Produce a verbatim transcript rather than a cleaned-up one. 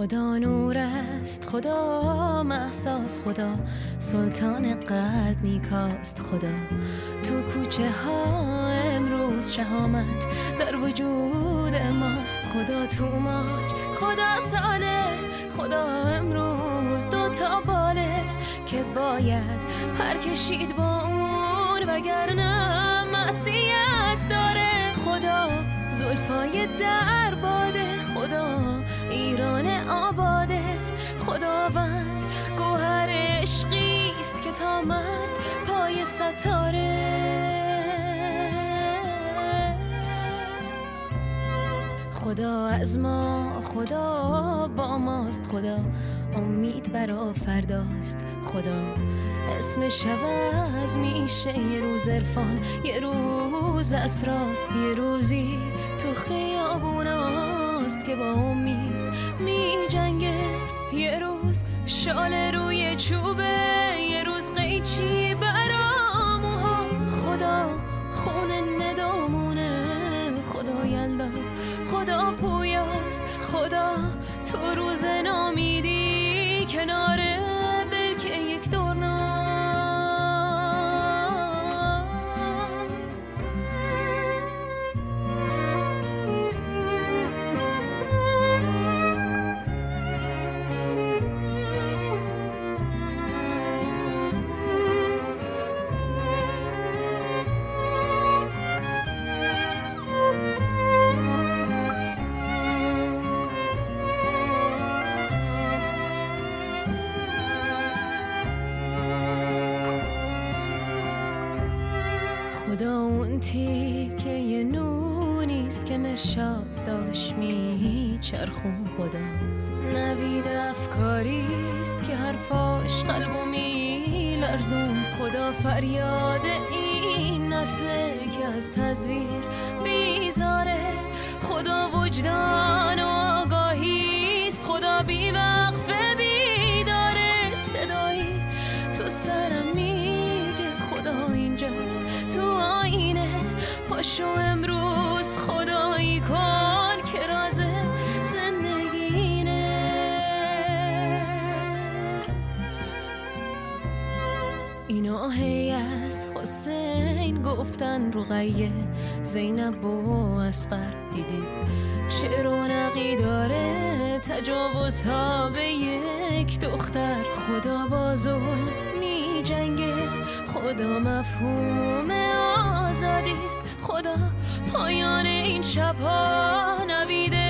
خدا نور است، خدا محساس، خدا سلطان قلب نیکاست. خدا تو کوچه ها امروز شهامت در وجود ماست. خدا تو موج، خدا ساله، خدا امروز دو تا باله که باید پر کشید با اون وگرنه معصیت داره. خدا زلفای در باده، خدا ایران آباده، خداوند گوهر عشقیست که تا مرگ پای ستاره. خدا از ما، خدا با ماست، خدا امید برا فرداست. خدا اسمش عوض میشه، یه روز عرفان، یه روز اسراست، یه روزی تو خیابوناست که با امید می جنگه، یه روز شال روی چوبه، یه روز قیچی برامو هاست. خدا خون ندامونه، خدا یلا، خدا پویاست. خدا تو روز نامیدی کناره برکه یک دورنا. خدا اون تیکه یه نونیست که مرشاد داشت میچرخون. خدا نوید افکاریست که حرفاش قلبو میلرزون. خدا فریاد این نسله که از تزویر بیزاره. خدا وجدان و آگاهیست، خدا بیوقفه بیداره. صدایی تو سرم میگه خدا اینجاست تو آینه. پاشو امروز خدایی کن که راز زندگینه. اینا هی از حسین گفتن رقیه، زینب و اصغر دیدید چه رونقی داره تجاوزها به یک دختر. خدا با ظلم می جنگه، خدا مفهوم آزادیست. خدا پایان این شبها نوید